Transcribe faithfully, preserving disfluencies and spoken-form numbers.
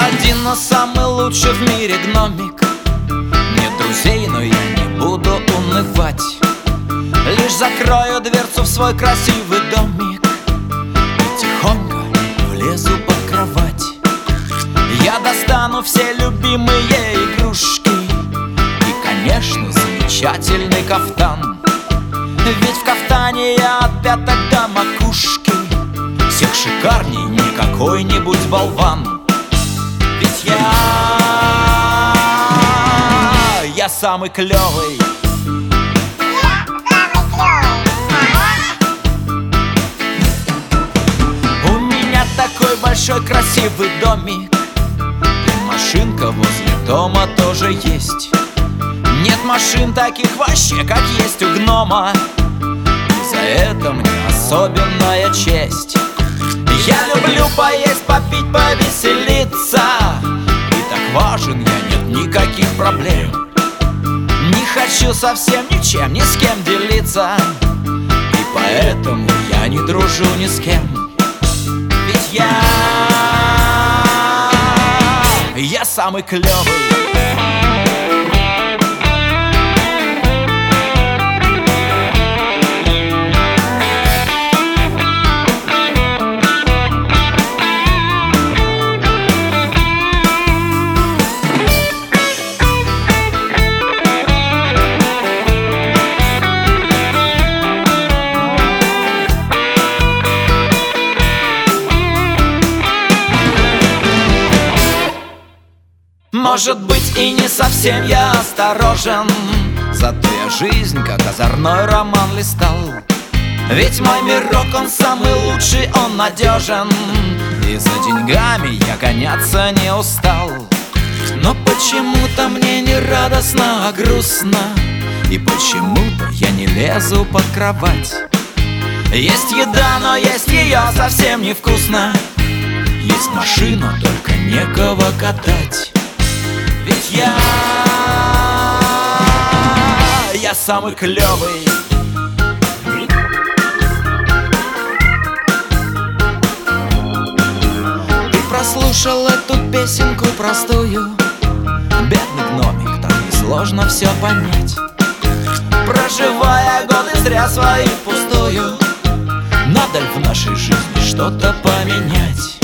один, но самый лучший в мире гномик. Нет друзей, но я не буду унывать. Лишь закрою дверцу в свой красивый домик и тихонько влезу под кровать. Я достану все любимые игрушки и, конечно, замечательный кафтан. Ведь в кафтане я от пяток до макушки всех шикарней не какой-нибудь болван. Ведь я, я самый клёвый. У меня такой большой красивый домик, и машинка возле дома тоже есть. Нет машин таких вообще, как есть у гнома, и за это мне особенная честь. Я люблю поесть, попить, повеселиться, и так важен я, нет никаких проблем. Не хочу совсем ничем, ни с кем делиться, и поэтому я не дружу ни с кем. Ведь я, я самый клёвый. Может быть, и не совсем я осторожен, зато я жизнь как озорной роман листал. Ведь мой мирок, он самый лучший, он надежен, и за деньгами я гоняться не устал. Но почему-то мне не радостно, а грустно, и почему-то я не лезу под кровать. Есть еда, но есть ее совсем невкусно. Есть машина, только некого катать. Ведь я, я самый клёвый. Ты прослушал эту песенку простую? Бедный гномик, так несложно все понять. Проживая годы зря свои впустую, надо ли в нашей жизни что-то поменять?